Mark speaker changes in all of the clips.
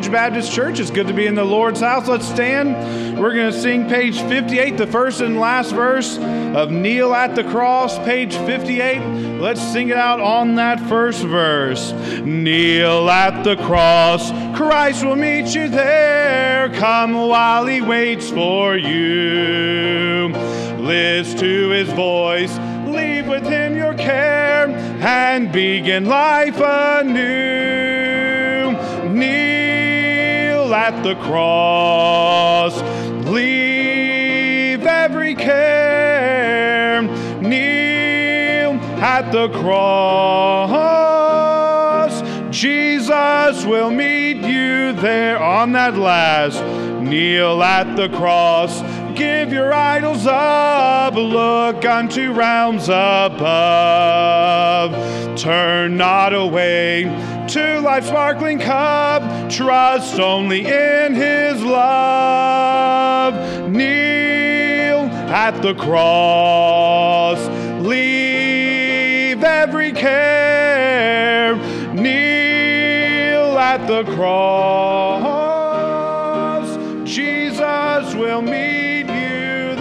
Speaker 1: Ridge Baptist Church. It's good to be in the Lord's house. Let's stand. We're going to sing page 58, the first and last verse of Kneel at the Cross, page 58. Let's sing it out on that first verse. Kneel at the cross, Christ will meet you there. Come while he waits for you. Listen to his voice, leave with him your care, and begin life anew. Kneel at the cross, leave every care. Kneel at the cross, Jesus will meet you there. On that last, kneel at the cross, give your idols up, look unto realms above. Turn not away to life's sparkling cup, trust only in his love. Kneel at the cross, leave every care. Kneel at the cross, Jesus will meet you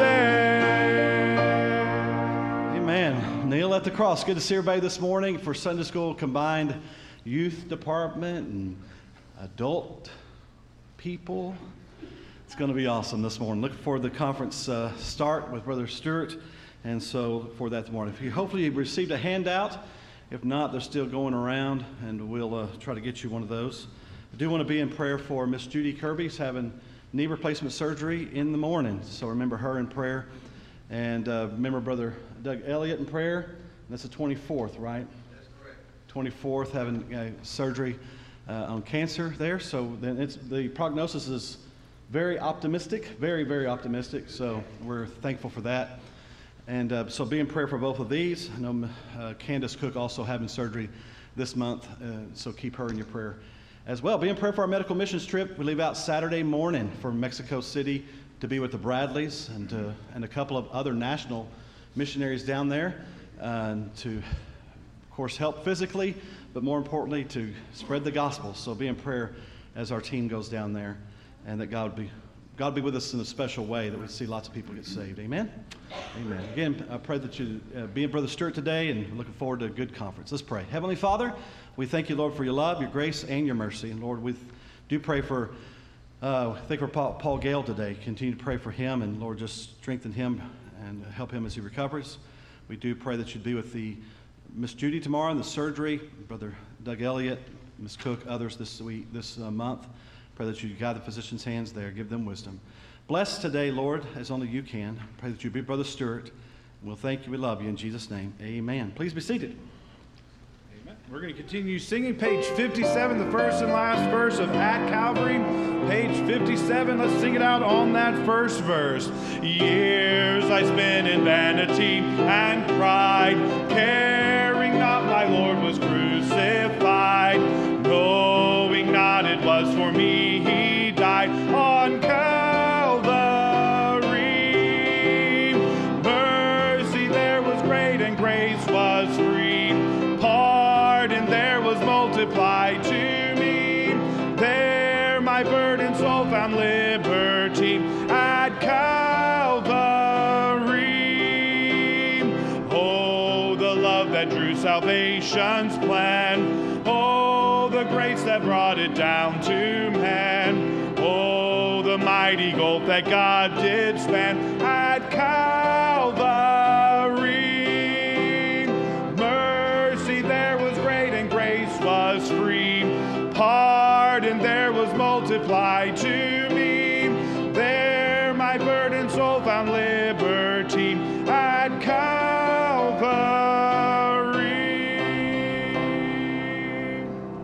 Speaker 1: there.
Speaker 2: Amen. Kneel at the cross. Good to see everybody this morning for Sunday School combined youth department and adult people. It's going to be awesome this morning. Looking forward to the conference start with Brother Stewart, and so for that tomorrow. Hopefully you've received a handout. If not, they're still going around, and we'll try to get you one of those. I do want to be in prayer for Miss Judy Kirby. She's having knee replacement surgery in the morning, so remember her in prayer. And remember Brother Doug Elliott in prayer. That's the 24th, right?
Speaker 3: That's correct.
Speaker 2: 24th, having surgery on cancer there. So then the prognosis is very optimistic, very, very optimistic. So we're thankful for that. And so be in prayer for both of these. I know Candace Cook also having surgery this month, so keep her in your prayer as well. Be in prayer for our medical missions trip. We leave out Saturday morning for Mexico City to be with the Bradleys and a couple of other national missionaries down there to, of course, help physically, but more importantly, to spread the gospel. So be in prayer as our team goes down there, and that God be with us in a special way, that we see lots of people get saved. Amen? Amen. Again, I pray that you be in Brother Stewart today, and looking forward to a good conference. Let's pray. Heavenly Father, we thank you, Lord, for your love, your grace, and your mercy. And Lord, we do pray for, Paul Gale today. Continue to pray for him, and Lord, just strengthen him and help him as he recovers. We do pray that you'd be with Miss Judy tomorrow in the surgery, Brother Doug Elliott, Miss Cook, others this month. Pray that you guide the physician's hands there, give them wisdom. Bless today, Lord, as only you can. Pray that you be Brother Stewart. We'll thank you, we love you, in Jesus' name, amen. Please be seated.
Speaker 1: Amen. We're going to continue singing page 57, the first and last verse of At Calvary. Page 57, let's sing it out on that first verse. Years I spent in vanity and pride, caring not my Lord was crucified, knowing not it was for me he died on Calvary. Mercy there was great and grace was free, pardon there was multiplied to me. There my burdened soul found liberty at Calvary. Oh, the love that drew salvation's plan, oh, the grace that brought it down to man, oh, the mighty gulf that God did span at Calvary. Mercy there was great and grace was free, pardon there was multiplied to me. There my burdened soul found liberty at Calvary.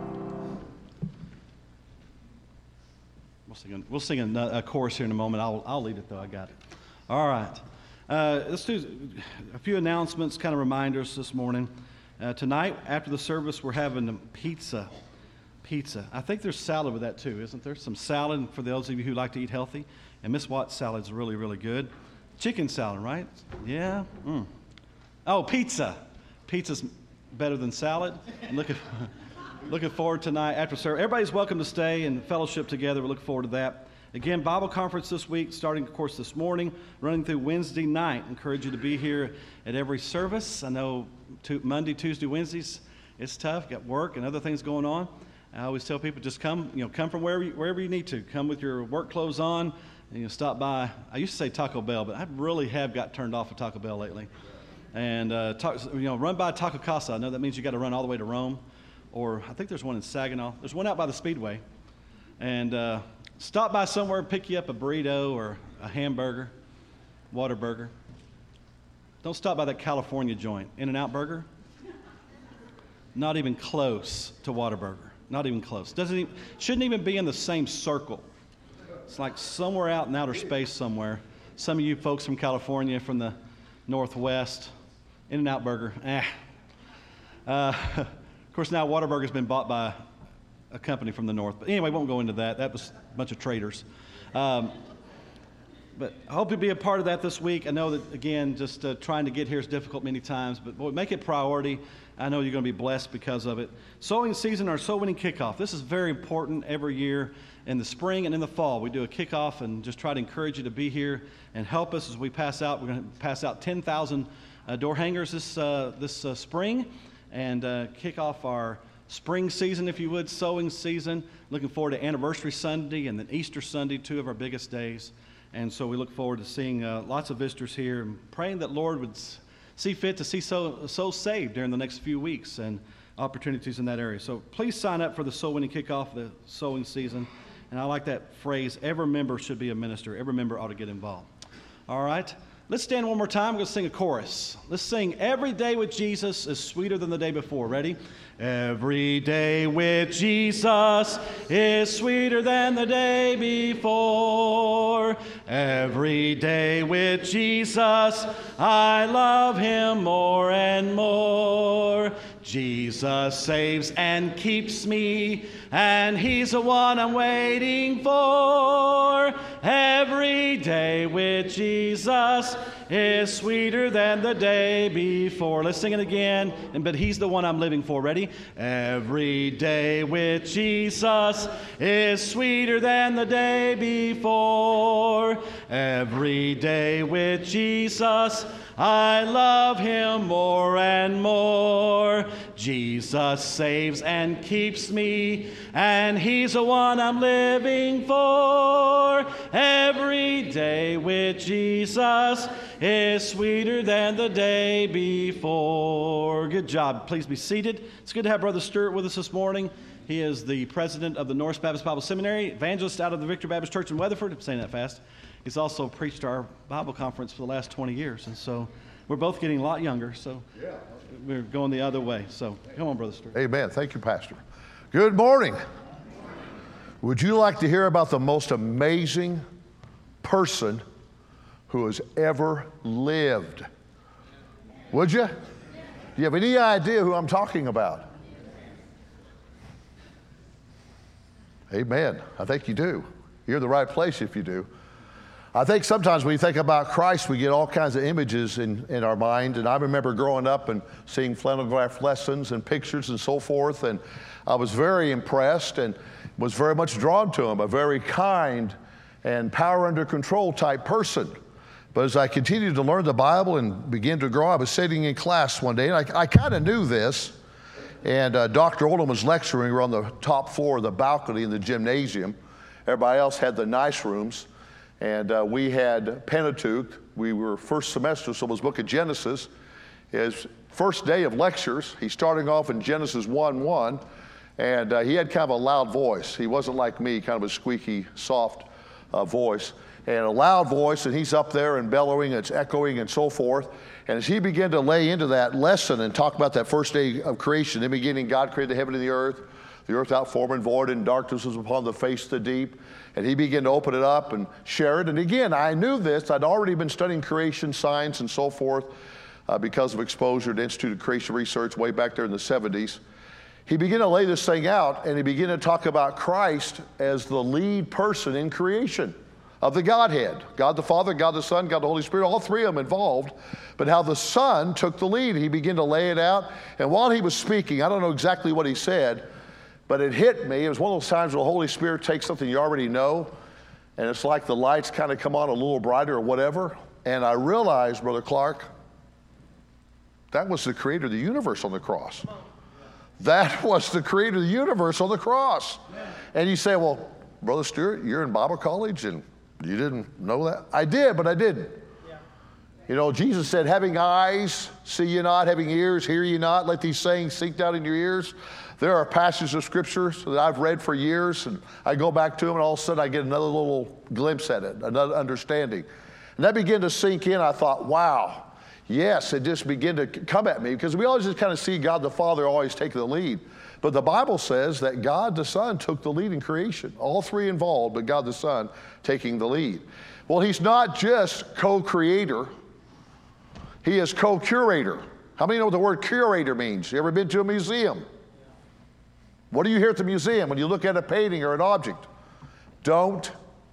Speaker 2: We'll sing a chorus here in a moment. I'll lead it, though. I got it. All right. Let's do a few announcements, kind of reminders this morning. Tonight, after the service, we're having pizza. I think there's salad with that, too, isn't there? Some salad for those of you who like to eat healthy. And Miss Watt's salad's really, really good. Chicken salad, right? Yeah? Oh, pizza. Pizza's better than salad. looking forward tonight after service. Everybody's welcome to stay and fellowship together. We're looking forward to that. Again, Bible conference this week, starting, of course, this morning, running through Wednesday night. Encourage you to be here at every service. I know Monday, Tuesday, Wednesdays, it's tough. Got work and other things going on. I always tell people just come, come from wherever you need to. Come with your work clothes on, and stop by. I used to say Taco Bell, but I really have got turned off of Taco Bell lately. And run by Taco Casa. I know that means you got to run all the way to Rome, or I think there's one in Saginaw. There's one out by the Speedway, and stop by somewhere, pick you up a burrito or a hamburger, Whataburger. Don't stop by that California joint, In-N-Out Burger. Not even close to Whataburger. Not even close. Shouldn't even be in the same circle. It's like somewhere out in outer space somewhere. Some of you folks from California, from the Northwest, In-N-Out Burger. Of course, now Whataburger's been bought by a company from the North. But anyway, won't go into that. That was a bunch of traitors. But I hope you'll be a part of that this week. I know that, again, just trying to get here is difficult many times, but boy, make it priority. I know you're going to be blessed because of it. Sowing season, our soul winning kickoff. This is very important every year in the spring and in the fall. We do a kickoff and just try to encourage you to be here and help us as we pass out. We're going to pass out 10,000 door hangers this spring and kick off our spring season, if you would, sowing season. Looking forward to Anniversary Sunday and then Easter Sunday, two of our biggest days. And so we look forward to seeing lots of visitors here and praying that Lord would see fit to see souls saved during the next few weeks and opportunities in that area. So please sign up for the soul winning kickoff, the sowing season. And I like that phrase, every member should be a minister. Every member ought to get involved. All right. Let's stand one more time. We're going to sing a chorus. Let's sing Every Day with Jesus is Sweeter Than the Day Before. Ready? Every day with Jesus is sweeter than the day before. Every day with Jesus, I love him more and more. Jesus saves and keeps me, and he's the one I'm waiting for. Every day with Jesus is sweeter than the day before. Let's sing it again. But he's the one I'm living for. Ready? Every day with Jesus is sweeter than the day before. Every day with Jesus, I love him more and more. Jesus saves and keeps me, and he's the one I'm living for. Every day with Jesus is sweeter than the day before. Good job. Please be seated. It's good to have Brother Stewart with us this morning. He is the president of the North Baptist Bible Seminary, evangelist out of the Victory Baptist Church in Weatherford. I'm saying that fast. He's also preached our Bible conference for the last 20 years. And so we're both getting a lot younger, so we're going the other way. So come on, Brother Stewart.
Speaker 3: Amen. Thank you, Pastor. Good morning. Would you like to hear about the most amazing person who has ever lived? Would you? Do you have any idea who I'm talking about? Amen. I think you do. You're in the right place if you do. I think sometimes when you think about Christ, we get all kinds of images in our mind. And I remember growing up and seeing flannel graph lessons and pictures and so forth. And I was very impressed and was very much drawn to him, a very kind and power under control type person. But as I continued to learn the Bible and begin to grow, I was sitting in class one day, and I kind of knew this. And Dr. Oldham was lecturing. We were on the top floor of the balcony in the gymnasium. Everybody else had the nice rooms. And we had Pentateuch. We were first semester, so it was book of Genesis. His first day of lectures, he's starting off in Genesis 1:1, and he had kind of a loud voice. He wasn't like me, kind of a squeaky, soft voice. And a loud voice, and he's up there and bellowing, it's echoing and so forth. And as he began to lay into that lesson and talk about that first day of creation, in the beginning God created the heaven and the earth without form and void, and darkness was upon the face of the deep. And he began to open it up and share it. And again, I knew this. I'd already been studying creation science and so forth because of exposure to Institute of Creation Research way back there in the 70s. He began to lay this thing out, and he began to talk about Christ as the lead person in creation of the Godhead. God the Father, God the Son, God the Holy Spirit, all three of them involved. But how the Son took the lead. He began to lay it out. And while he was speaking, I don't know exactly what he said, But it hit me. It was one of those times where the Holy Spirit takes something you already know, and it's like the lights kind of come on a little brighter or whatever. And I realized, Brother Clark, that was the creator of the universe on the cross. That was the creator of the universe on the cross. And you say, well, Brother Stewart, you're in Bible college and you didn't know that? I did, but I didn't. You know, Jesus said, having eyes, see ye not, having ears, hear ye not, let these sayings sink down in your ears. There are passages of scriptures that I've read for years, and I go back to them, and all of a sudden I get another little glimpse at it, another understanding. And that began to sink in. I thought, wow, yes, it just began to come at me, because we always just kind of see God the Father always take the lead. But the Bible says that God the Son took the lead in creation. All three involved, but God the Son taking the lead. Well, he's not just co-creator. He is co-curator. How many know what the word curator means? You ever been to a museum? What do you hear at the museum when you look at a painting or an object? Don't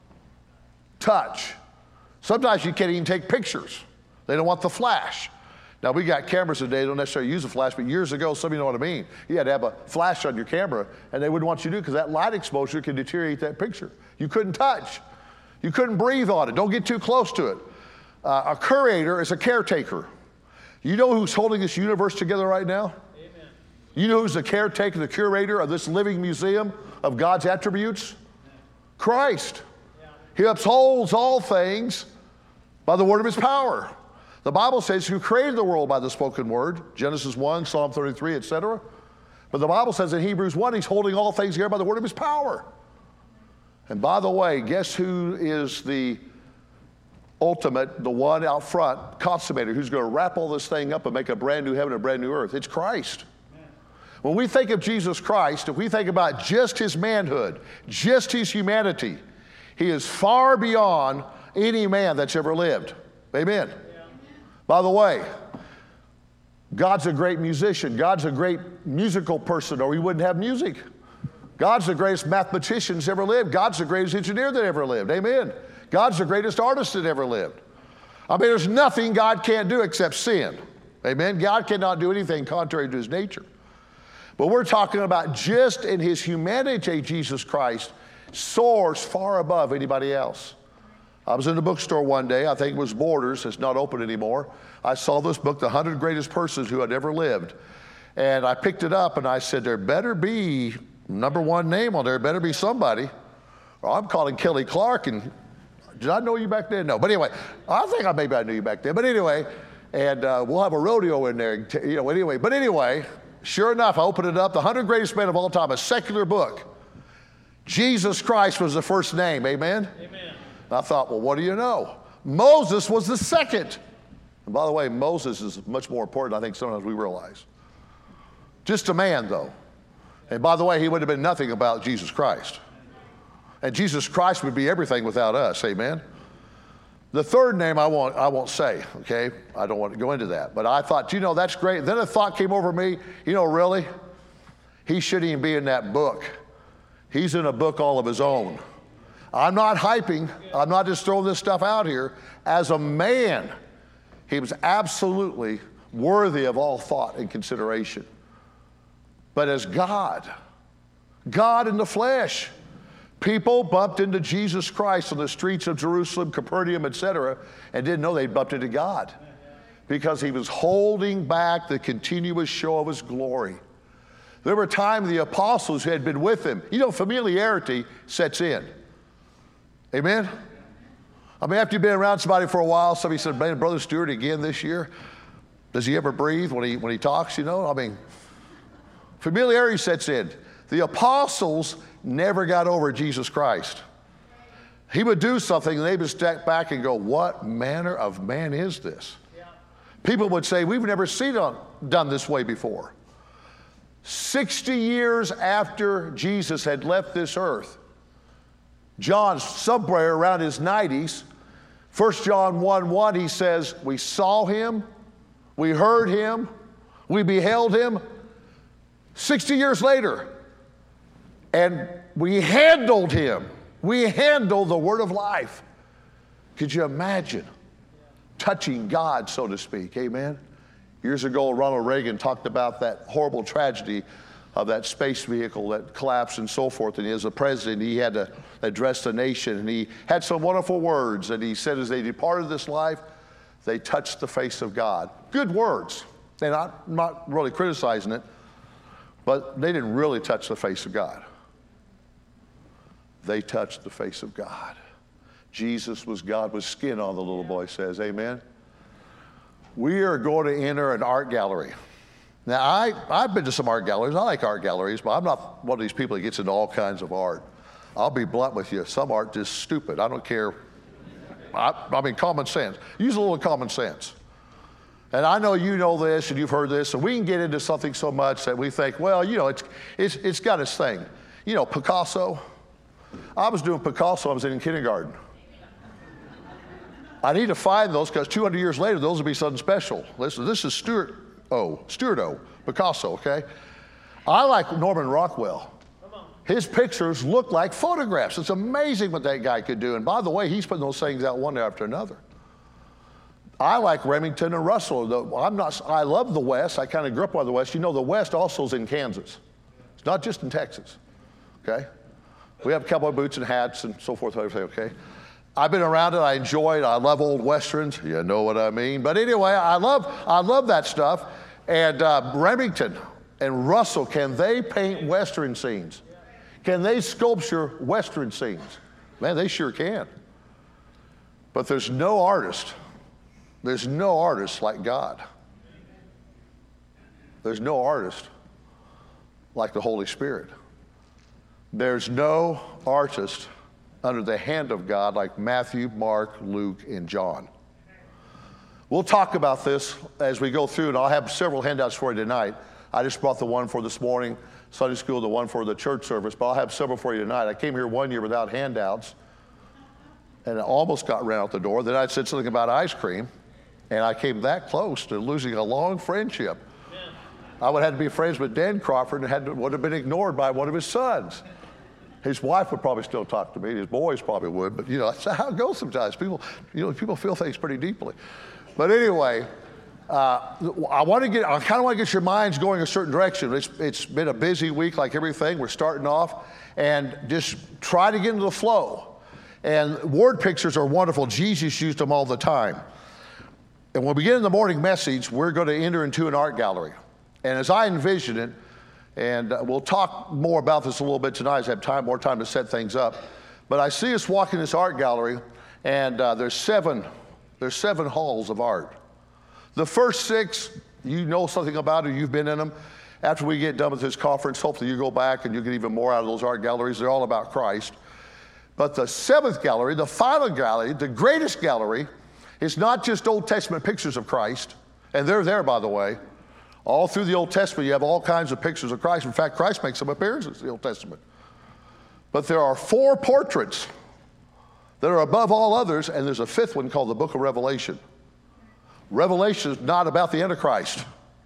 Speaker 3: touch. Sometimes you can't even take pictures. They don't want the flash. Now, we got cameras today, they don't necessarily use a flash, but years ago, some of you know what I mean. You had to have a flash on your camera, and they wouldn't want you to do it because that light exposure can deteriorate that picture. You couldn't touch. You couldn't breathe on it. Don't get too close to it. A curator is a caretaker. You know who's holding this universe together right now? Amen. You know who's the caretaker, the curator of this living museum of God's attributes? Amen. Christ. Yeah. He upholds all things by the word of his power. The Bible says who created the world by the spoken word, Genesis 1, Psalm 33, etc. But the Bible says in Hebrews 1, he's holding all things together by the word of his power. And by the way, guess who is the ultimate, the one out front, consummator, who's going to wrap all this thing up and make a brand new heaven and a brand new earth? It's Christ. Amen. When we think of Jesus Christ, if we think about just his manhood, just his humanity, he is far beyond any man that's ever lived. Amen. Yeah. By the way, God's a great musician. God's a great musical person, or we wouldn't have music. God's the greatest mathematician that's ever lived. God's the greatest engineer that ever lived. Amen. God's the greatest artist that ever lived. I mean, there's nothing God can't do except sin. Amen? God cannot do anything contrary to his nature. But we're talking about just in his humanity, Jesus Christ soars far above anybody else. I was in the bookstore one day. I think it was Borders. It's not open anymore. I saw this book, The 100 Greatest Persons Who Had Ever Lived. And I picked it up and I said, there better be number one name on there. Better be somebody. Well, I'm calling Kelly Clark, and did I know you back then? No. But anyway, I think maybe I knew you back then. But anyway, and we'll have a rodeo in there. You know, anyway. But anyway, sure enough, I opened it up. The 100 Greatest Men of All Time, a secular book. Jesus Christ was the first name. Amen? Amen. And I thought, well, what do you know? Moses was the second. And by the way, Moses is much more important, I think, sometimes we realize. Just a man, though. And by the way, he would have been nothing about Jesus Christ. And Jesus Christ would be everything without us, amen? The third name I won't say, okay? I don't want to go into that. But I thought, you know, that's great. Then a thought came over me, you know, really? He shouldn't even be in that book. He's in a book all of his own. I'm not hyping. I'm not just throwing this stuff out here. As a man, he was absolutely worthy of all thought and consideration. But as God in the flesh, people bumped into Jesus Christ on the streets of Jerusalem, Capernaum, etc., and didn't know they'd bumped into God because he was holding back the continuous show of his glory. There were times the apostles who had been with him, you know, familiarity sets in. Amen? I mean, after you've been around somebody for a while, somebody said, man, Brother Stewart again this year, does he ever breathe when he talks, you know? I mean, familiarity sets in. The apostles never got over Jesus Christ. He would do something and they would step back and go, what manner of man is this? Yeah. People would say, we've never seen it done this way before. 60 years after Jesus had left this earth, John, somewhere around his 90s, 1 John 1:1, he says, we saw him, we heard him, we beheld him 60 years later. And we handled him. We handled the word of life. Could you imagine touching God, so to speak? Amen? Years ago, Ronald Reagan talked about that horrible tragedy of that space vehicle that collapsed and so forth. And as a president, he had to address the nation. And he had some wonderful words. And he said, as they departed this life, they touched the face of God. Good words. And I'm not really criticizing it, but they didn't really touch the face of God. They touched the face of God. Jesus was God with skin on, the little boy says. Amen. We are going to enter an art gallery. Now, I've been to some art galleries. I like art galleries, but I'm not one of these people that gets into all kinds of art. I'll be blunt with you. Some art is stupid. I don't care. I mean, common sense. Use a little common sense. And I know you know this and you've heard this, and we can get into something so much that we think, well, you know, it's got its thing. You know, Picasso. I was doing Picasso. I was in kindergarten. I need to find those because 200 years later, those will be something special. Listen, this is Stuart O, Picasso, okay? I like Norman Rockwell. His pictures look like photographs. It's amazing what that guy could do. And by the way, he's putting those things out one after another. I like Remington and Russell. I love the West. I kind of grew up on the West. You know, the West also is in Kansas. It's not just in Texas, okay? We have cowboy boots and hats and so forth, okay? I've been around it. I enjoy it. I love old Westerns. You know what I mean. But anyway, I love that stuff. And Remington and Russell, can they paint Western scenes? Can they sculpture Western scenes? Man, they sure can. But there's no artist like God. There's no artist like the Holy Spirit. There's no artist under the hand of God like Matthew, Mark, Luke, and John. We'll talk about this as we go through, and I'll have several handouts for you tonight. I just brought the one for this morning, Sunday school, the one for the church service, but I'll have several for you tonight. I came here one year without handouts, and I almost got ran out the door. Then I said something about ice cream, and I came that close to losing a long friendship. I would have had to be friends with Dan Crawford and would have been ignored by one of his sons. His wife would probably still talk to me. His boys probably would, but you know, that's how it goes sometimes. People feel things pretty deeply. But anyway, I kind of want to get your minds going a certain direction. It's been a busy week like everything. We're starting off, and just try to get into the flow. And word pictures are wonderful. Jesus used them all the time. And when we get in the morning message, we're going to enter into an art gallery. And as I envision it, and we'll talk more about this a little bit tonight as I have more time to set things up. But I see us walking this art gallery, and there's seven halls of art. The first 6, you know something about it, you've been in them. After we get done with this conference, hopefully you go back and you get even more out of those art galleries. They're all about Christ. But the 7th gallery, the final gallery, the greatest gallery, is not just Old Testament pictures of Christ, and they're there, by the way. All through the Old Testament, you have all kinds of pictures of Christ. In fact, Christ makes some appearances in the Old Testament. But there are 4 portraits that are above all others, and there's a 5th one called the Book of Revelation. Revelation is not about the Antichrist.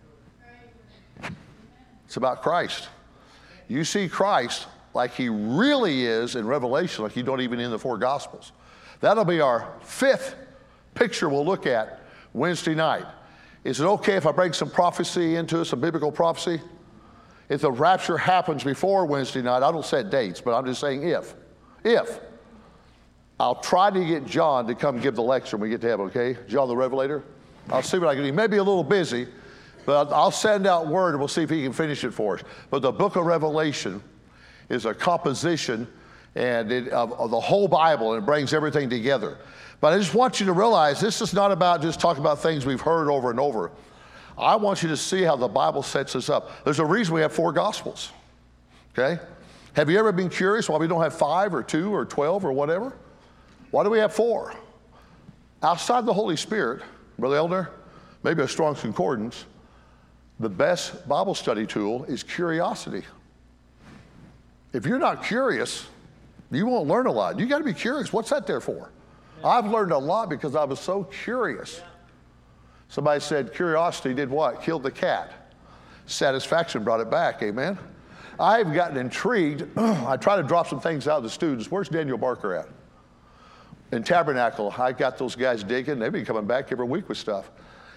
Speaker 3: It's about Christ. You see Christ like he really is in Revelation, like you don't even in the 4 Gospels. That'll be our 5th picture we'll look at Wednesday night. Is it okay if I bring some prophecy into it, some biblical prophecy? If the rapture happens before Wednesday night, I don't set dates, but I'm just saying if. I'll try to get John to come give the lecture when we get to heaven, okay? John the Revelator. I'll see what I can do. He may be a little busy, but I'll send out word and we'll see if he can finish it for us. But the book of Revelation is a composition of the whole Bible, and it brings everything together. But I just want you to realize this is not about just talking about things we've heard over and over. I want you to see how the Bible sets us up. There's a reason we have 4 Gospels, okay? Have you ever been curious why we don't have 5 or 2 or 12 or whatever? Why do we have 4? Outside the Holy Spirit, Brother Elder, maybe a Strong's Concordance, the best Bible study tool is curiosity. If you're not curious, you won't learn a lot. You got to be curious. What's that there for? I've learned a lot because I was so curious. Somebody said curiosity did what? Killed the cat. Satisfaction brought it back, amen? I've gotten intrigued. I try to drop some things out to the students. Where's Daniel Barker at? In Tabernacle, I got those guys digging. They've been coming back every week with stuff.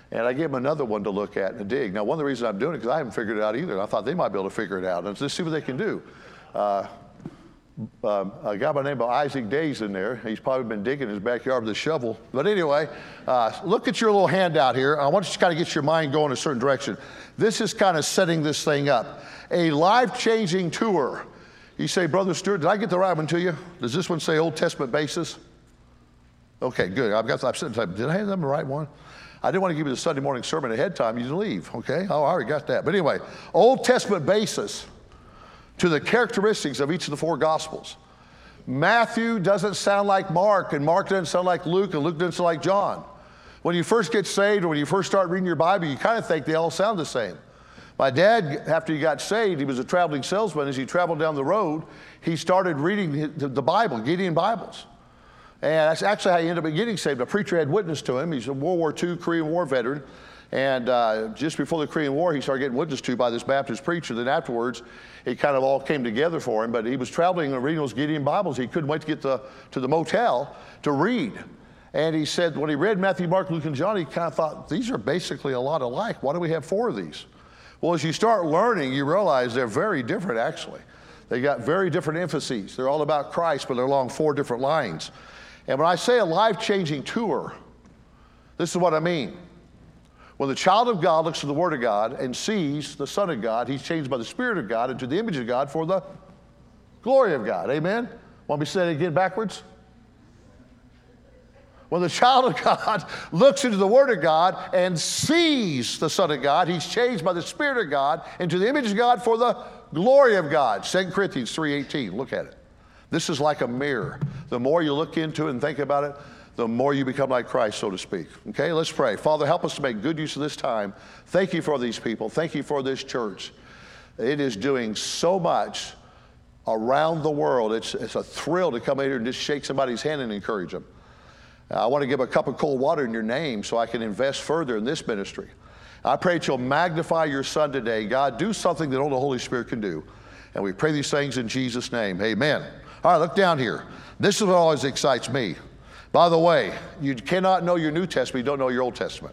Speaker 3: And I gave them another one to look at and to dig. Now, one of the reasons I'm doing it is because I haven't figured it out either. And I thought they might be able to figure it out. And let's see what they can do. A guy by the name of Isaac Day's in there. He's probably been digging in his backyard with a shovel. But anyway, look at your little handout here. I want you to kind of get your mind going in a certain direction. This is kind of setting this thing up. A life-changing tour. You say, Brother Stewart, did I get the right one to you? Does this one say Old Testament basis? Okay, good. I've said, did I have them the right one? I didn't want to give you the Sunday morning sermon ahead of time. You didn't leave, okay? Oh, I already got that. But anyway, Old Testament basis to the characteristics of each of the four Gospels. Matthew doesn't sound like Mark, and Mark doesn't sound like Luke, and Luke doesn't sound like John. When you first get saved or when you first start reading your Bible, you kind of think they all sound the same. My dad, after he got saved, he was a traveling salesman. As he traveled down the road, he started reading the Bible, Gideon Bibles. And that's actually how he ended up getting saved. A preacher had witnessed to him. He's a World War II Korean War veteran. And just before the Korean War, he started getting witnessed to by this Baptist preacher. Then afterwards, it kind of all came together for him. But he was traveling and reading those Gideon Bibles. He couldn't wait to get to the motel to read. And he said when he read Matthew, Mark, Luke, and John, he kind of thought, these are basically a lot alike. Why do we have four of these? Well, as you start learning, you realize they're very different, actually. They got very different emphases. They're all about Christ, but they're along four different lines. And when I say a life-changing tour, this is what I mean. When the child of God looks to the Word of God and sees the Son of God, he's changed by the Spirit of God into the image of God for the glory of God. Amen? Want me to say it again backwards? When the child of God looks into the Word of God and sees the Son of God, he's changed by the Spirit of God into the image of God for the glory of God. 2 Corinthians 3:18, look at it. This is like a mirror. The more you look into it and think about it, the more you become like Christ, so to speak. Okay, let's pray. Father, help us to make good use of this time. Thank you for these people. Thank you for this church. It is doing so much around the world. It's a thrill to come in here and just shake somebody's hand and encourage them. I want to give a cup of cold water in your name so I can invest further in this ministry. I pray that you'll magnify your Son today. God, do something that only the Holy Spirit can do. And we pray these things in Jesus' name. Amen. All right, look down here. This is what always excites me. By the way, you cannot know your New Testament, you don't know your Old Testament.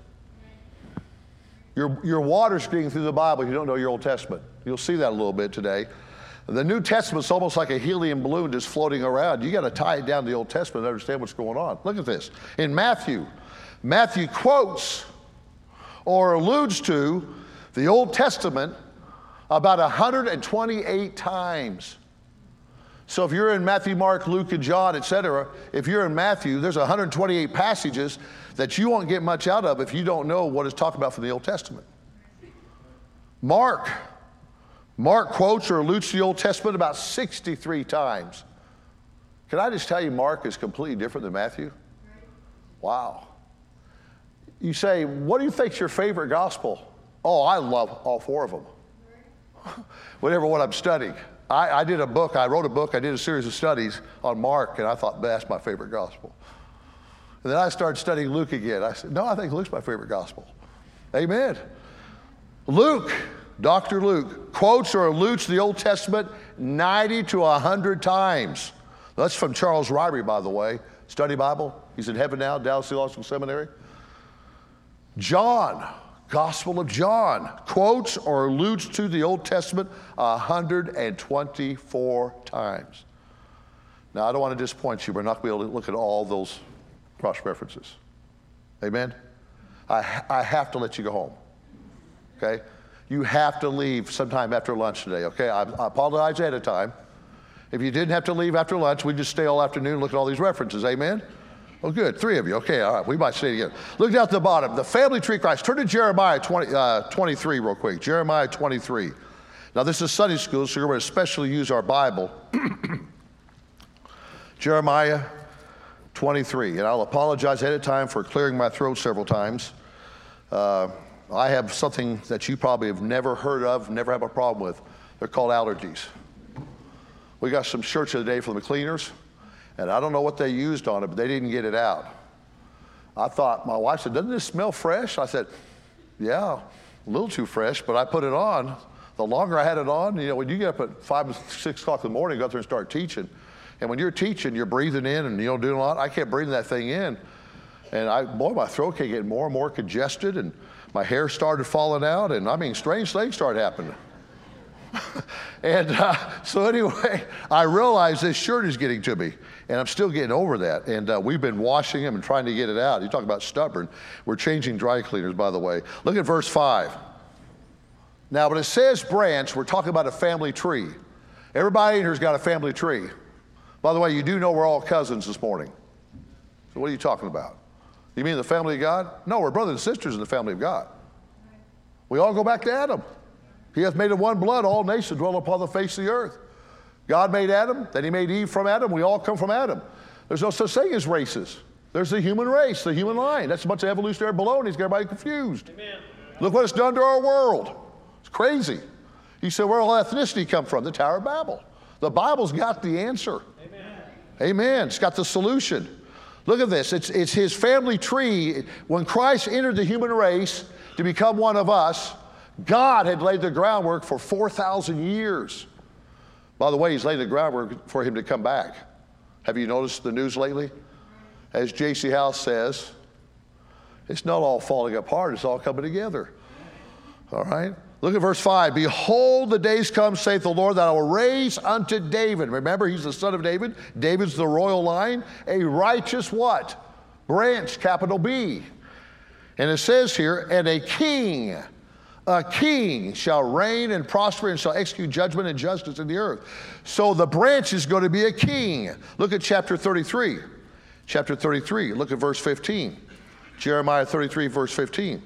Speaker 3: Your water's skiing through the Bible, you don't know your Old Testament. You'll see that a little bit today. The New Testament's almost like a helium balloon just floating around. You got to tie it down to the Old Testament to understand what's going on. Look at this. In Matthew quotes or alludes to the Old Testament about 128 times. So if you're in Matthew, Mark, Luke, and John, etc., if you're in Matthew, there's 128 passages that you won't get much out of if you don't know what is talked about from the Old Testament. Mark quotes or alludes to the Old Testament about 63 times. Can I just tell you, Mark is completely different than Matthew? Wow. You say, what do you think's your favorite gospel? Oh, I love all four of them. Whatever what I'm studying. I wrote a book, I did a series of studies on Mark, and I thought that's my favorite gospel. And then I started studying Luke again. I said, no, I think Luke's my favorite gospel. Amen. Luke, Dr. Luke, quotes or alludes to the Old Testament 90 to 100 times. That's from Charles Ryrie, by the way. Study Bible. He's in heaven now, Dallas Theological Seminary. John, Gospel of John, quotes or alludes to the Old Testament 124 times. Now, I don't want to disappoint you. We're not going to be able to look at all those cross-references. Amen? I have to let you go home. Okay? You have to leave sometime after lunch today, okay? I apologize ahead of time. If you didn't have to leave after lunch, we'd just stay all afternoon and look at all these references. Amen? Oh, good. 3 of you. Okay, all right. We might say it again. Look down at the bottom. The family tree of Christ. Turn to Jeremiah 23 real quick. Jeremiah 23. Now, this is Sunday school, so you're going to especially use our Bible. Jeremiah 23. And I'll apologize ahead of time for clearing my throat several times. I have something that you probably have never heard of, never have a problem with. They're called allergies. We got some shirts today from the cleaners. And I don't know what they used on it, but they didn't get it out. I thought, my wife said, doesn't this smell fresh? I said, yeah, a little too fresh, but I put it on. The longer I had it on, you know, when you get up at 5 or 6 o'clock in the morning, go up there and start teaching. And when you're teaching, you're breathing in and, you know, doing a lot. I kept breathing that thing in. And boy, my throat kept getting more and more congested, and my hair started falling out, and I mean, strange things started happening. And so anyway, I realized this shirt is getting to me, and I'm still getting over that. And we've been washing them and trying to get it out. You talk about stubborn. We're changing dry cleaners, by the way. Look at verse 5. Now, when it says branch, we're talking about a family tree. Everybody in here's got a family tree. By the way, you do know we're all cousins this morning. So what are you talking about? You mean the family of God? No, we're brothers and sisters in the family of God. We all go back to Adam. He hath made of one blood all nations dwell upon the face of the earth. God made Adam, then he made Eve from Adam. We all come from Adam. There's no such thing as races. There's the human race, the human line. That's a bunch of evolutionary baloney. It's got everybody confused. Amen. Look what it's done to our world. It's crazy. He said, where will ethnicity come from? The Tower of Babel. The Bible's got the answer. Amen. Amen. It's got the solution. Look at this. It's his family tree. When Christ entered the human race to become one of us, God had laid the groundwork for 4,000 years. By the way, he's laid the groundwork for him to come back. Have you noticed the news lately? As J.C. House says, it's not all falling apart, it's all coming together. All right? Look at verse 5. Behold, the days come, saith the Lord, that I will raise unto David. Remember, he's the son of David. David's the royal line. A righteous what? Branch, capital B. And it says here, and a king shall reign and prosper and shall execute judgment and justice in the earth. So the branch is going to be a king. Look at chapter 33. Chapter 33, look at verse 15. Jeremiah 33, verse 15.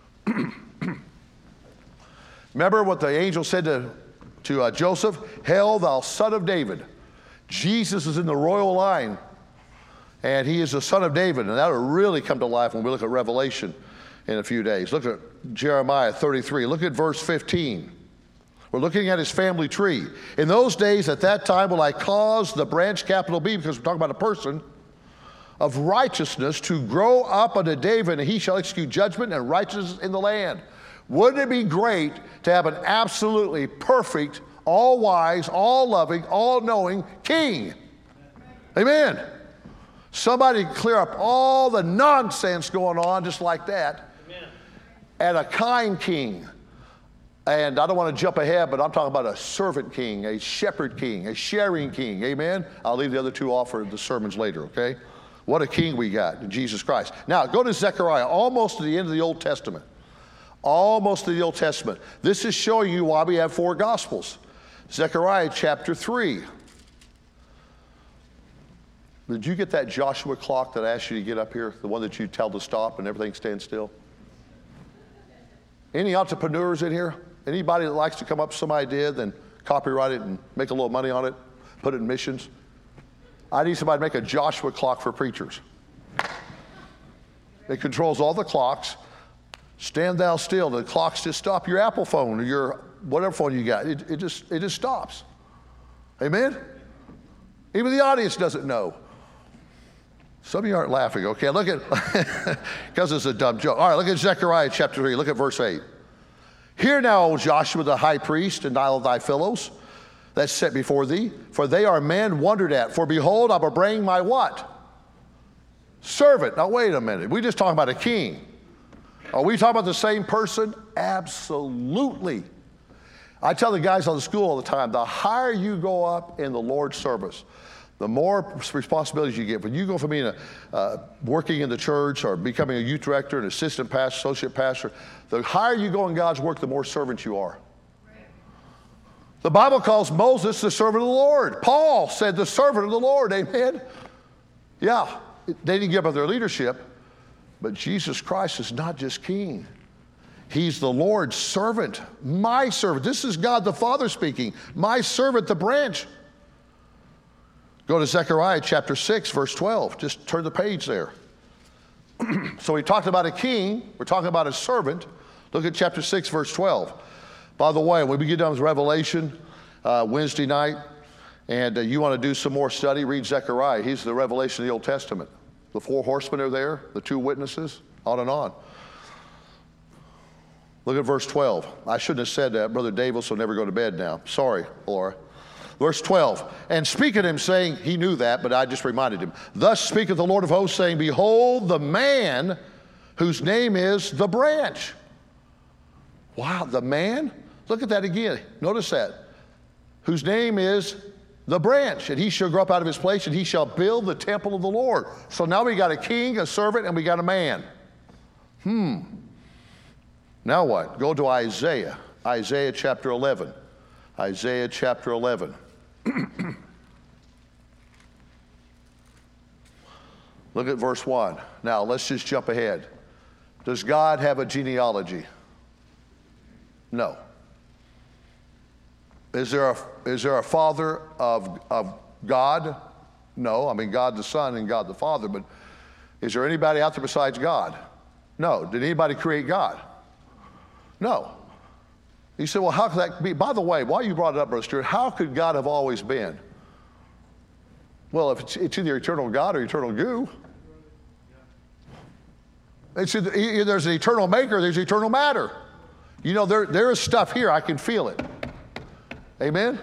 Speaker 3: Remember what the angel said to Joseph? Hail, thou son of David. Jesus is in the royal line, and he is the son of David. And that will really come to life when we look at Revelation in a few days. Look at Jeremiah 33. Look at verse 15. We're looking at his family tree. In those days, at that time, will I cause the branch, capital B, because we're talking about a person, of righteousness to grow up unto David, and he shall execute judgment and righteousness in the land. Wouldn't it be great to have an absolutely perfect, all-wise, all-loving, all-knowing king? Amen. Somebody clear up all the nonsense going on just like that. Amen. And a kind king. And I don't want to jump ahead, but I'm talking about a servant king, a shepherd king, a sharing king. Amen. I'll leave the other two off for the sermons later, okay? What a king we got in Jesus Christ. Now, go to Zechariah, almost to the end of the Old Testament. Almost to the Old Testament. This is showing you why we have 4 Gospels. Zechariah chapter 3. Did you get that Joshua clock that I asked you to get up here? The one that you tell to stop and everything stands still? Any entrepreneurs in here? Anybody that likes to come up with some idea, then copyright it and make a little money on it, put it in missions? I need somebody to make a Joshua clock for preachers. It controls all the clocks. Stand thou still. The clocks just stop. Your Apple phone or your whatever phone you got, it just stops. Amen? Even the audience doesn't know. Some of you aren't laughing, okay? Look at, because it's a dumb joke. All right, look at Zechariah chapter 3. Look at verse 8. Hear now, O Joshua the high priest, and all thy fellows that's set before thee, for they are men wondered at. For behold, I will bring my what? Servant. Now wait a minute. We just talking about a king. Are we talking about the same person? Absolutely. I tell the guys on the school all the time, the higher you go up in the Lord's service, the more responsibilities you get. When you go from being working in the church or becoming a youth director, an assistant pastor, associate pastor, the higher you go in God's work, the more servant you are. The Bible calls Moses the servant of the Lord. Paul said the servant of the Lord, amen? Yeah, they didn't give up their leadership, but Jesus Christ is not just king. He's the Lord's servant, my servant. This is God the Father speaking. My servant, the branch. Go to Zechariah chapter 6, verse 12. Just turn the page there. So we talked about a king. We're talking about a servant. Look at chapter 6, verse 12. By the way, when we get done with Revelation Wednesday night, and you want to do some more study, read Zechariah. He's the revelation of the Old Testament. The 4 horsemen are there, the 2 witnesses, on and on. Look at verse 12. I shouldn't have said that. Brother Davis will never go to bed now. Sorry, Laura. Verse 12, and speak at him, saying, he knew that, but I just reminded him. Thus speaketh the Lord of hosts, saying, behold, the man whose name is the branch. Wow, the man? Look at that again. Notice that. Whose name is the branch, and he shall grow up out of his place, and he shall build the temple of the Lord. So now we got a king, a servant, and we got a man. Now what? Go to Isaiah. Isaiah chapter 11. Isaiah chapter 11. Look at verse 1. Now, let's just jump ahead. Does God have a genealogy? No. Is there a father of God? No. I mean, God the Son and God the Father, but is there anybody out there besides God? No. Did anybody create God? No. You say, well, how could that be? By the way, while you brought it up, Brother Stewart, how could God have always been? Well, if it's either eternal God or eternal goo. It's either there's an eternal maker, there's eternal matter. You know, there is stuff here, I can feel it. Amen?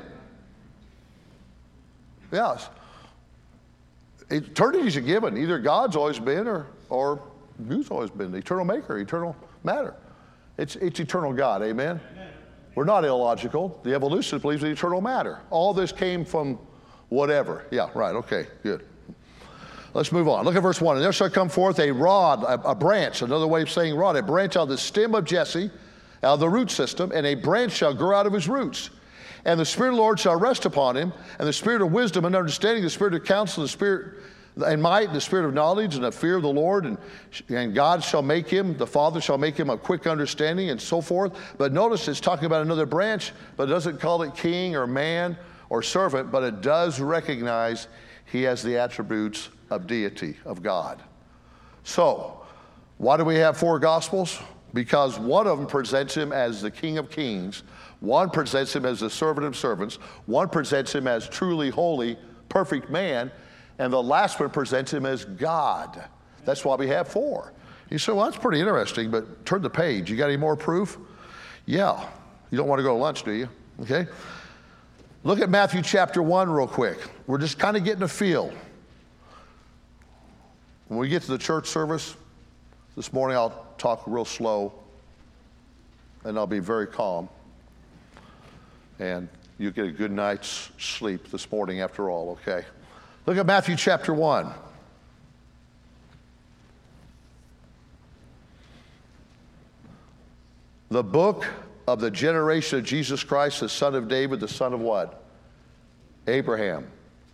Speaker 3: Yes. Eternity's a given. Either God's always been or goo's always been. The eternal maker, eternal matter. It's eternal God, amen? We're not illogical. The evolutionist believes in eternal matter. All this came from whatever. Yeah, right, okay, good. Let's move on. Look at verse 1. And there shall come forth a rod, a branch, another way of saying rod, a branch out of the stem of Jesse, out of the root system, and a branch shall grow out of his roots. And the Spirit of the Lord shall rest upon him, and the Spirit of wisdom and understanding, the Spirit of counsel, the Spirit and might, and the Spirit of knowledge, and the fear of the Lord, and God shall make him, the Father shall make him a quick understanding, and so forth. But notice it's talking about another branch, but it doesn't call it king or man or servant, but it does recognize he has the attributes of deity, of God. So, why do we have 4 Gospels? Because one of them presents him as the King of Kings, one presents him as the servant of servants, one presents him as truly holy, perfect man, and the last one presents him as God. That's why we have 4. You say, well, that's pretty interesting, but turn the page. You got any more proof? Yeah. You don't want to go to lunch, do you? Okay. Look at Matthew chapter 1 real quick. We're just kind of getting a feel. When we get to the church service, this morning I'll talk real slow, and I'll be very calm. And you'll get a good night's sleep this morning after all, okay? Look at Matthew chapter 1. The book of the generation of Jesus Christ, the son of David, the son of what? Abraham.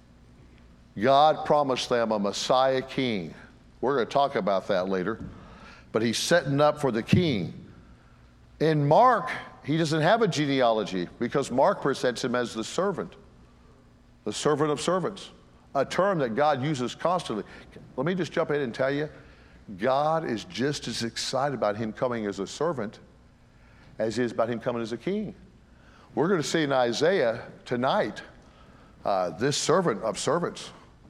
Speaker 3: God promised them a Messiah king. We're going to talk about that later. But he's setting up for the king. In Mark, he doesn't have a genealogy because Mark presents him as the servant of servants, a term that God uses constantly. Let me just jump in and tell you, God is just as excited about him coming as a servant as he is about him coming as a king. We're going to see in Isaiah tonight this servant of servants.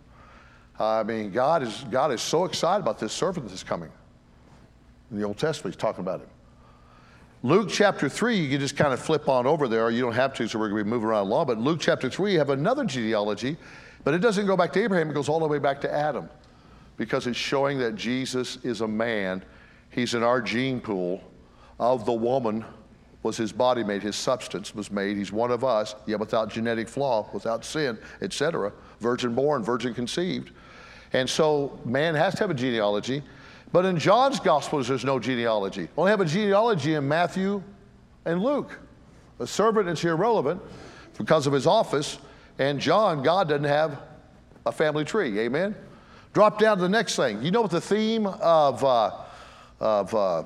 Speaker 3: I mean, God is so excited about this servant that's coming. In the Old Testament, he's talking about him. Luke chapter 3, you can just kind of flip on over there, or you don't have to, so we're going to be moving around along. But Luke chapter 3, you have another genealogy, but it doesn't go back to Abraham, it goes all the way back to Adam, because it's showing that Jesus is a man. He's in our gene pool. Of the woman was his body made, his substance was made. He's one of us, yet without genetic flaw, without sin, etc. Virgin born, virgin conceived. And so man has to have a genealogy. But in John's Gospels, there's no genealogy. Only have a genealogy in Matthew and Luke. A servant is irrelevant because of his office. And John, God doesn't have a family tree. Amen? Drop down to the next thing. You know what the theme of the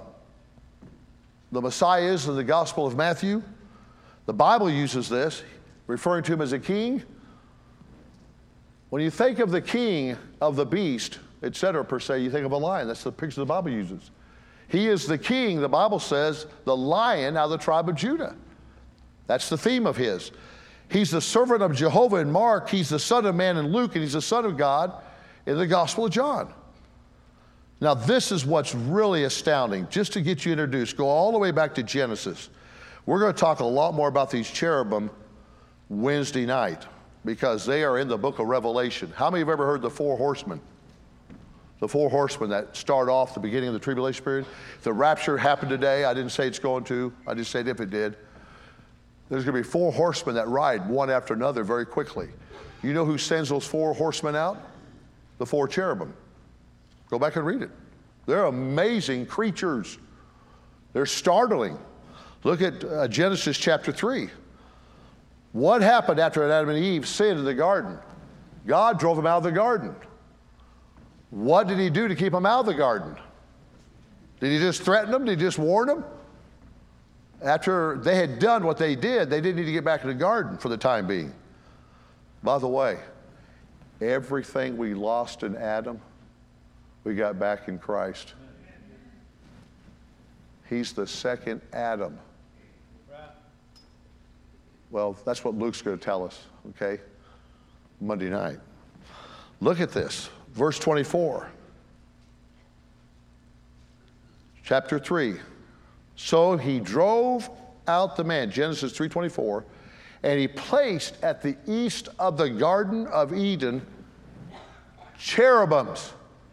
Speaker 3: Messiah is in the Gospel of Matthew? The Bible uses this, referring to him as a king. When you think of the king of the beast, etc., per se, you think of a lion. That's the picture the Bible uses. He is the king, the Bible says, the lion out of the tribe of Judah. That's the theme of his. He's the servant of Jehovah in Mark. He's the Son of Man in Luke, and he's the Son of God in the Gospel of John. Now, this is what's really astounding. Just to get you introduced, go all the way back to Genesis. We're going to talk a lot more about these cherubim Wednesday night. because they are in the book of Revelation. How many have ever heard the four horsemen? The four horsemen that start off the beginning of the tribulation period. If the rapture happened today, I didn't say it's going to. I just said if it did. There's going to be four horsemen that ride one after another very quickly. You know who sends those four horsemen out? The four cherubim. Go back and read it. They're amazing creatures. They're startling. Look at Genesis chapter 3. What happened after Adam and Eve sinned in the garden? God drove them out of the garden. What did he do to keep them out of the garden? Did he just threaten them? Did he just warn them? After they had done what they did, they didn't need to get back in the garden for the time being. By the way, everything we lost in Adam, we got back in Christ. He's the second Adam. Well, that's what Luke's going to tell us, okay? Monday night. Look at this. Verse 24. Chapter 3. So he drove out the man, Genesis 3:24, and he placed at the east of the Garden of Eden cherubims.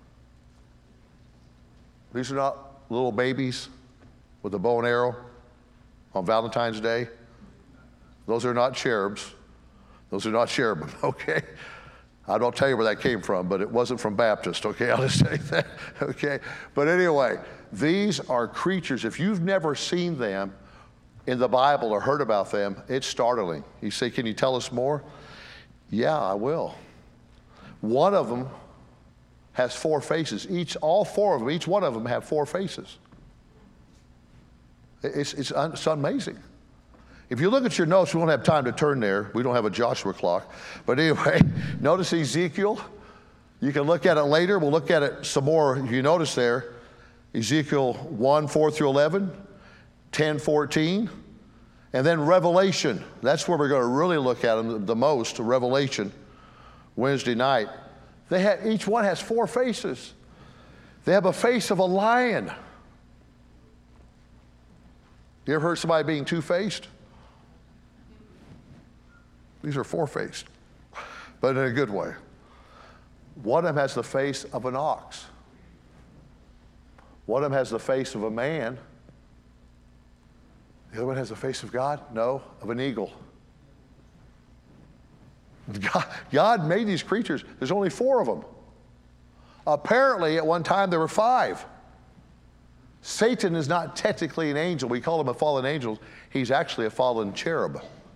Speaker 3: These are not little babies with a bow and arrow on Valentine's Day. Those are not cherubs. Those are not cherubim, okay? I don't tell you where that came from, but it wasn't from Baptist, okay? I'll just say that, okay? But anyway, these are creatures. If you've never seen them in the Bible or heard about them, it's startling. You say, can you tell us more? Yeah, I will. One of them has four faces. All four of them, each one of them have four faces. It's amazing. If you look at your notes, we won't have time to turn there. We don't have a Joshua clock. But anyway, notice Ezekiel. You can look at it later. We'll look at it some more. If you notice there, Ezekiel 1:4-11, 10:14, and then Revelation. That's where we're going to really look at them the most, Revelation, Wednesday night. Each one has four faces. They have a face of a lion. You ever heard somebody being two-faced? These are four-faced, but in a good way. One of them has the face of an ox. One of them has the face of a man. The other one has the face of God? No, of an eagle. God made these creatures. There's only four of them. Apparently, at one time, there were five. Satan is not technically an angel. We call him a fallen angel. He's actually a fallen cherub.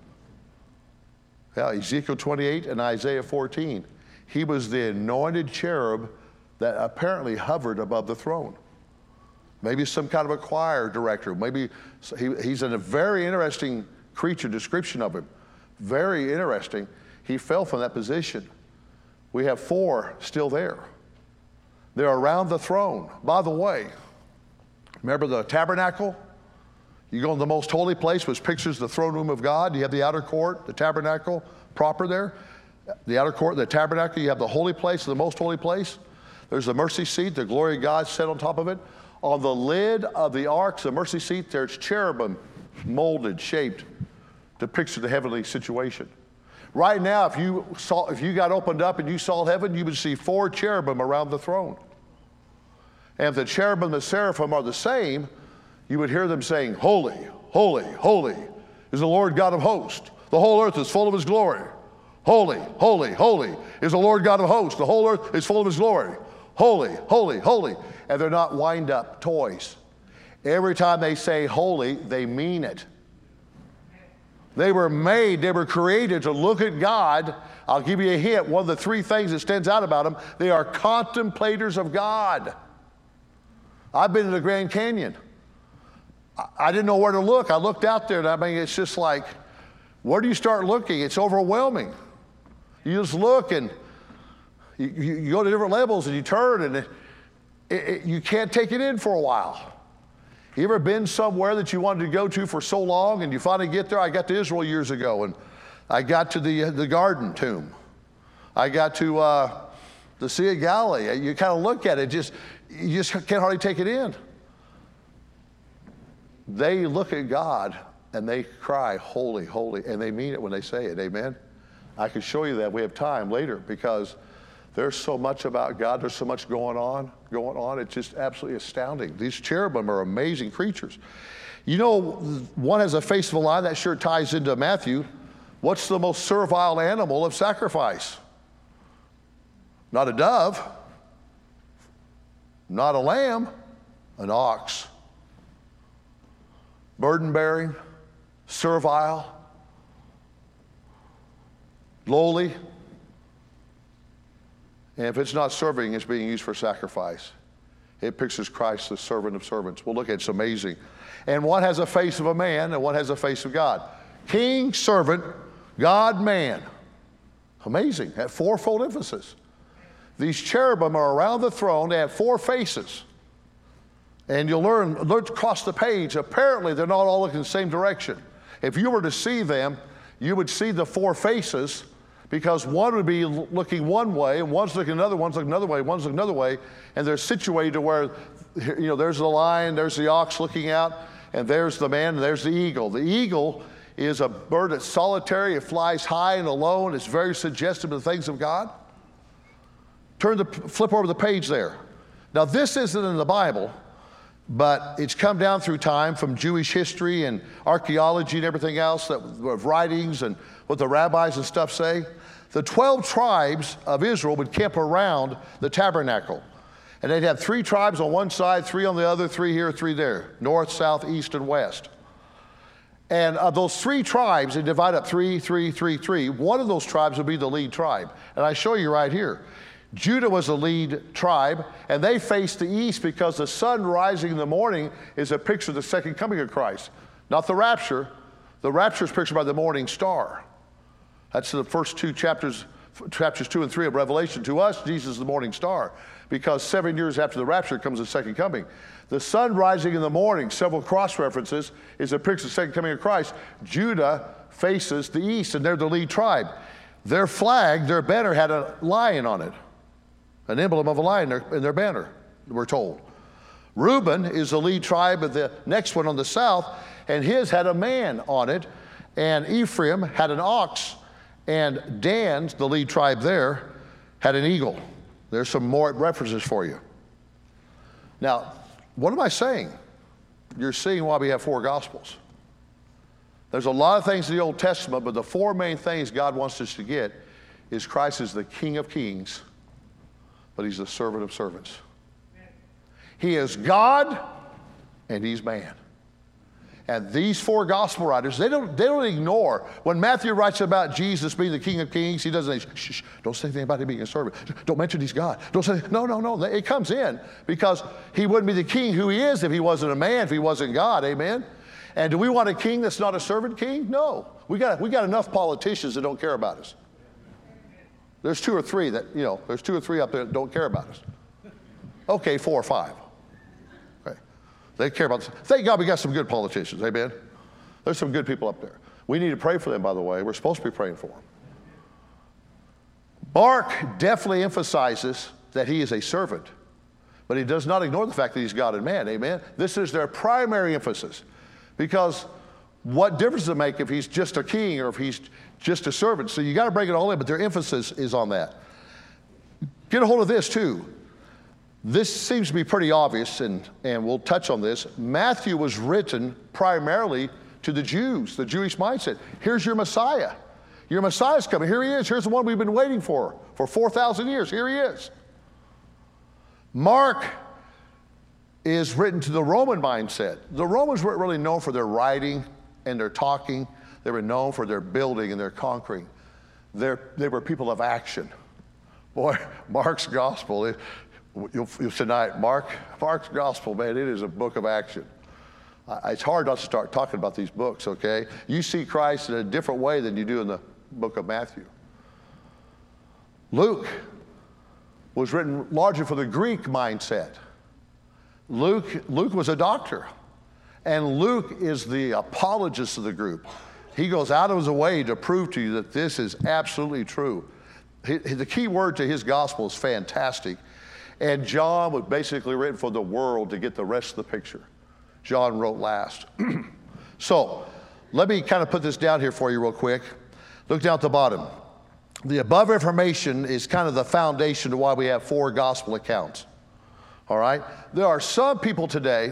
Speaker 3: Yeah, Ezekiel 28 and Isaiah 14. He was the anointed cherub that apparently hovered above the throne. Maybe some kind of a choir director. Maybe he's in a very interesting creature description of him. Very interesting. He fell from that position. We have four still there. They're around the throne. By the way, remember the tabernacle? You go in the most holy place, which pictures the throne room of God. You have the outer court, the tabernacle proper there. The outer court, the tabernacle, you have the holy place, the most holy place. There's the mercy seat, the glory of God set on top of it. On the lid of the ark, the mercy seat, there's cherubim molded, shaped to picture the heavenly situation. Right now, if you got opened up and you saw heaven, you would see four cherubim around the throne. And if the cherubim and the seraphim are the same, you would hear them saying, holy, holy, holy is the Lord God of hosts. The whole earth is full of his glory. Holy, holy, holy is the Lord God of hosts. The whole earth is full of his glory. Holy, holy, holy. And they're not wind-up toys. Every time they say holy, they mean it. They were made, they were created to look at God. I'll give you a hint. One of the three things that stands out about them, they are contemplators of God. I've been to the Grand Canyon. I didn't know where to look. I looked out there, and I mean, it's just like, where do you start looking? It's overwhelming. You just look, and you go to different levels, and you turn, and you can't take it in for a while. You ever been somewhere that you wanted to go to for so long, and you finally get there? I got to Israel years ago, and I got to the Garden Tomb. I got to the Sea of Galilee. You kind of look at it, you just can't hardly take it in. They look at God and they cry, holy, holy, and they mean it when they say it, amen? I could show you that. We have time later because there's so much about God. There's so much going on. It's just absolutely astounding. These cherubim are amazing creatures. You know, one has a face of a lion. That sure ties into Matthew. What's the most servile animal of sacrifice? Not a dove, not a lamb, an ox. Burden-bearing, servile, lowly. And if it's not serving, it's being used for sacrifice. It pictures Christ, the servant of servants. We'll look at it. It's amazing. And one has a face of a man, and one has a face of God. King, servant, God, man. Amazing. That fourfold emphasis. These cherubim are around the throne. They have four faces. And you'll learn across the page, apparently they're not all looking the same direction. If you were to see them, you would see the four faces, because one would be looking one way, and one's looking another, one's looking another way, one's looking another way, and they're situated to where, you know, there's the lion, there's the ox looking out, and there's the man, and there's the eagle. The eagle is a bird that's solitary. It flies high and alone. It's very suggestive of the things of God. Flip over the page there. Now, this isn't in the Bible, but it's come down through time from Jewish history and archaeology and everything else, of writings and what the rabbis and stuff say. The 12 tribes of Israel would camp around the tabernacle. And they'd have 3 tribes on one side, 3 on the other, 3 here, 3 there, north, south, east, and west. And of those 3 tribes, they divide up 3, 3, 3, 3. One of those tribes would be the lead tribe. And I show you right here. Judah was the lead tribe, and they faced the east because the sun rising in the morning is a picture of the second coming of Christ, not the rapture. The rapture is pictured by the morning star. That's the first 2 chapters 2 and 3 of Revelation. To us, Jesus is the morning star, because 7 years after the rapture comes the second coming. The sun rising in the morning, several cross references, is a picture of the second coming of Christ. Judah faces the east, and they're the lead tribe. Their flag, their banner, had a lion on it, an emblem of a lion in their banner, we're told. Reuben is the lead tribe of the next one on the south, and his had a man on it, and Ephraim had an ox, and Dan, the lead tribe there, had an eagle. There's some more references for you. Now, what am I saying? You're seeing why we have 4 Gospels. There's a lot of things in the Old Testament, but the 4 main things God wants us to get is Christ is the King of Kings, but he's the servant of servants. He is God, and he's man. And these 4 gospel writers, they don't ignore. When Matthew writes about Jesus being the King of Kings, he doesn't say, shh, don't say anything about him being a servant. Don't mention he's God. Don't say, no. It comes in because he wouldn't be the king who he is if he wasn't a man, if he wasn't God, amen? And do we want a king that's not a servant king? No. We got enough politicians that don't care about us. There's 2 or 3 that, there's 2 or 3 up there that don't care about us. Okay, 4 or 5. They care about this. Thank God we got some good politicians, amen? There's some good people up there. We need to pray for them, by the way. We're supposed to be praying for them. Mark definitely emphasizes that he is a servant, but he does not ignore the fact that he's God and man, amen? This is their primary emphasis, because what difference does it make if he's just a king or if he's just a servant? So you got to break it all in, but their emphasis is on that. Get a hold of this, too. This seems to be pretty obvious, and we'll touch on this. Matthew was written primarily to the Jews, the Jewish mindset. Here's your Messiah. Your Messiah's coming. Here he is. Here's the one we've been waiting for 4,000 years. Here he is. Mark is written to the Roman mindset. The Romans weren't really known for their writing and their talking. They were known for their building and their conquering. They were people of action. Boy, Mark's gospel, you'll tonight, Mark's gospel, man, it is a book of action. It's hard not to start talking about these books, okay? You see Christ in a different way than you do in the book of Matthew. Luke was written largely for the Greek mindset. Luke was a doctor, and Luke is the apologist of the group. He goes out of his way to prove to you that this is absolutely true. The key word to his gospel is fantastic. And John was basically written for the world to get the rest of the picture. John wrote last. So let me kind of put this down here for you real quick. Look down at the bottom. The above information is kind of the foundation to why we have 4 gospel accounts. All right? There are some people today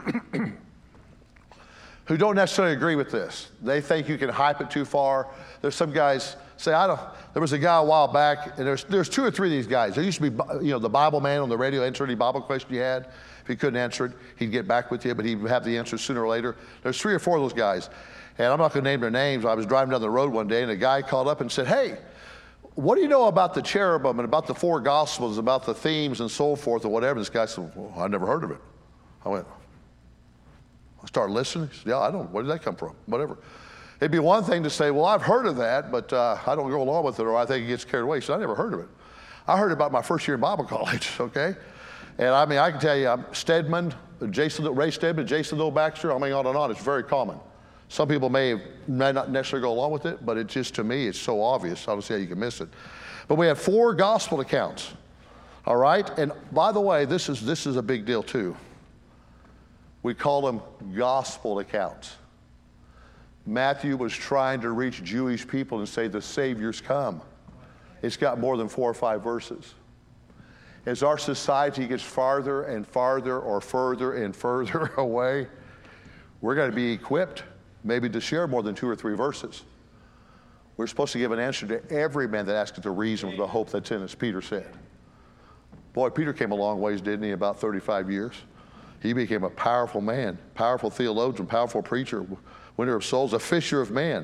Speaker 3: who don't necessarily agree with this. They think you can hype it too far. There's some guys say, there was a guy a while back, and there's 2 or 3 of these guys. There used to be, the Bible man on the radio, answer any Bible question you had. If he couldn't answer it, he'd get back with you, but he'd have the answer sooner or later. There's 3 or 4 of those guys. And I'm not going to name their names. I was driving down the road one day, and a guy called up and said, hey, what do you know about the cherubim and about the 4 gospels, about the themes and so forth or whatever? This guy said, well, I never heard of it. I started listening. He said, yeah, I don't, where did that come from? Whatever. It'd be one thing to say, well, I've heard of that, but I don't go along with it, or I think it gets carried away. So I never heard of it. I heard about my first year in Bible college, okay? And I mean, I can tell you, Stedman, Ray Stedman, Jason Little Baxter, I mean, on and on. It's very common. Some people may not necessarily go along with it, but it just, to me, it's so obvious. I don't see how you can miss it. But we have 4 gospel accounts, all right? And by the way, this is a big deal too. We call them gospel accounts. Matthew was trying to reach Jewish people and say the Savior's come. It's got more than 4 or 5 verses. As our society gets farther and farther or further and further away, we're going to be equipped maybe to share more than 2 or 3 verses. We're supposed to give an answer to every man that asketh a reason for the hope that's in us, Peter said. Boy, Peter came a long ways, didn't he, about 35 years. He became a powerful man, powerful theologian, powerful preacher, winner of souls, a fisher of man.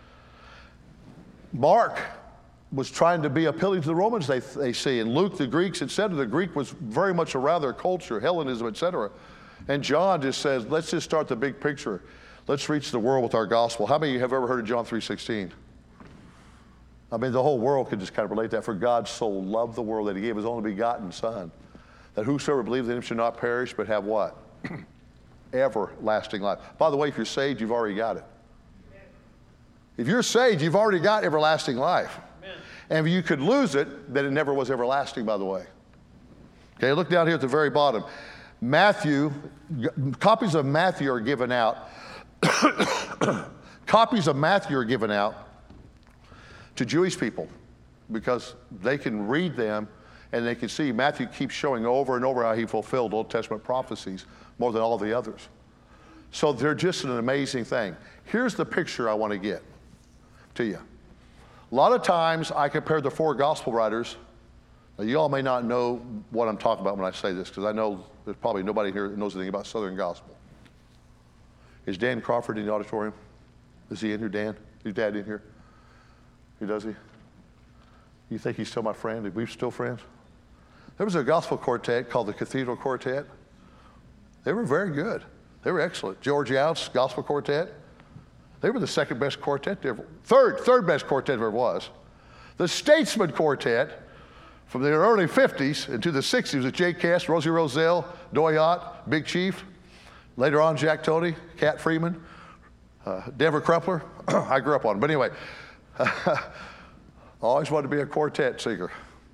Speaker 3: Mark was trying to be appealing to the Romans, they see, and Luke, the Greeks, etc. The Greek was very much around their culture, Hellenism, etc. And John just says, let's just start the big picture. Let's reach the world with our gospel. How many of you have ever heard of John 3:16? I mean, the whole world could just kind of relate that. For God so loved the world that he gave his only begotten Son, that whosoever believes in him should not perish, but have what? Everlasting life. By the way, if you're saved, you've already got it. If you're saved, you've already got everlasting life. Amen. And if you could lose it, then it never was everlasting, by the way. Okay, look down here at the very bottom. Matthew, copies of Matthew are given out. Copies of Matthew are given out to Jewish people because they can read them and they can see Matthew keeps showing over and over how he fulfilled Old Testament prophecies more than all the others. So they're just an amazing thing. Here's the picture I want to get to you. A lot of times I compare the 4 gospel writers. Now, you all may not know what I'm talking about when I say this, because I know there's probably nobody here that knows anything about Southern Gospel. Is Dan Crawford in the auditorium? Is he in here, Dan? Is Dad in here? Who does he? You think he's still my friend? Are we still friends? There was a gospel quartet called the Cathedral Quartet. They were very good. They were excellent. George Younts Gospel Quartet. They were the second best quartet there ever, third best quartet there ever was. The Statesman Quartet from the early 50s into the 60s with Jay Cass, Rosie Roselle, Doyot, Big Chief. Later on, Jack Tony, Cat Freeman, Denver Crumpler. I grew up on them. But anyway, I always wanted to be a quartet singer.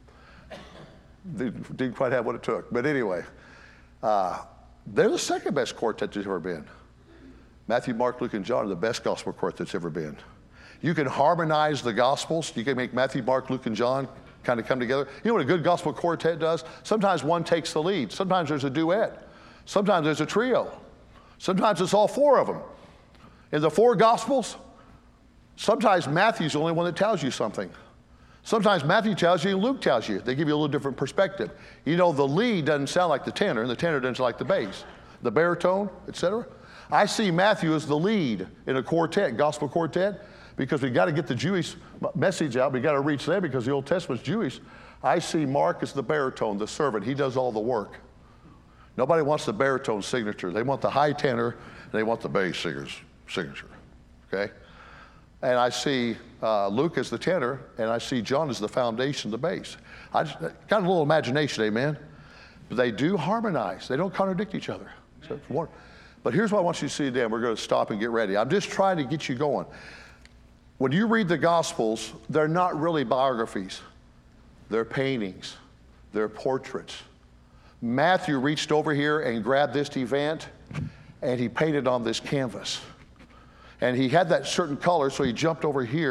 Speaker 3: Didn't quite have what it took. But anyway, they're the second best quartet there's ever been. Matthew, Mark, Luke, and John are the best gospel quartet that's ever been. You can harmonize the gospels. You can make Matthew, Mark, Luke, and John kind of come together. You know what a good gospel quartet does? Sometimes one takes the lead. Sometimes there's a duet. Sometimes there's a trio. Sometimes it's all 4 of them. In the 4 gospels, sometimes Matthew's the only one that tells you something. Sometimes Matthew tells you and Luke tells you. They give you a little different perspective. You know, the lead doesn't sound like the tenor, and the tenor doesn't sound like the bass, the baritone, etc. I see Matthew as the lead in a quartet, gospel quartet, because we got to get the Jewish message out. We got to reach them because the Old Testament's Jewish. I see Mark as the baritone, the servant. He does all the work. Nobody wants the baritone signature. They want the high tenor, and they want the bass singer's signature, okay? And I see Luke as the tenor, and I see John as the foundation, the bass. Got a little imagination, amen? But they do harmonize. They don't contradict each other. But here's what I want you to see today, and we're going to stop and get ready. I'm just trying to get you going. When you read the Gospels, they're not really biographies. They're paintings. They're portraits. Matthew reached over here and grabbed this event, and he painted on this canvas. And he had that certain color, so he jumped over here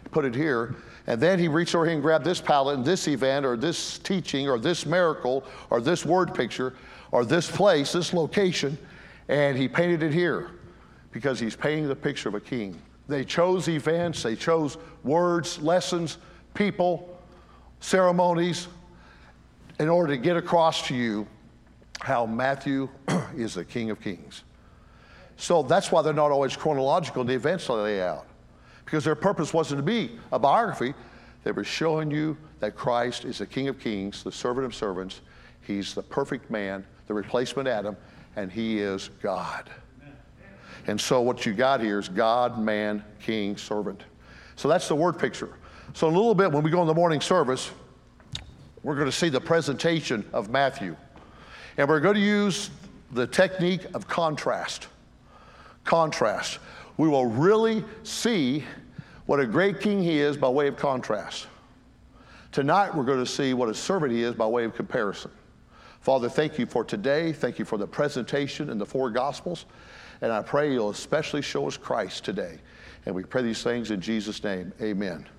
Speaker 3: put it here. And then he reached over here and grabbed this palette and this event or this teaching or this miracle or this word picture or this place, this location, and he painted it here because he's painting the picture of a king. They chose events, they chose words, lessons, people, ceremonies in order to get across to you how Matthew is the King of Kings. So that's why they're not always chronological in the events they lay out, because their purpose wasn't to be a biography. They were showing you that Christ is the King of Kings, the servant of servants. He's the perfect man, the replacement Adam, and he is God. And so what you got here is God, man, king, servant. So that's the word picture. So in a little bit, when we go in the morning service, we're going to see the presentation of Matthew. And we're going to use the technique of contrast. Contrast. We will really see what a great king he is by way of contrast. Tonight, we're going to see what a servant he is by way of comparison. Father, thank you for today. Thank you for the presentation in the 4 Gospels. And I pray you'll especially show us Christ today. And we pray these things in Jesus' name. Amen.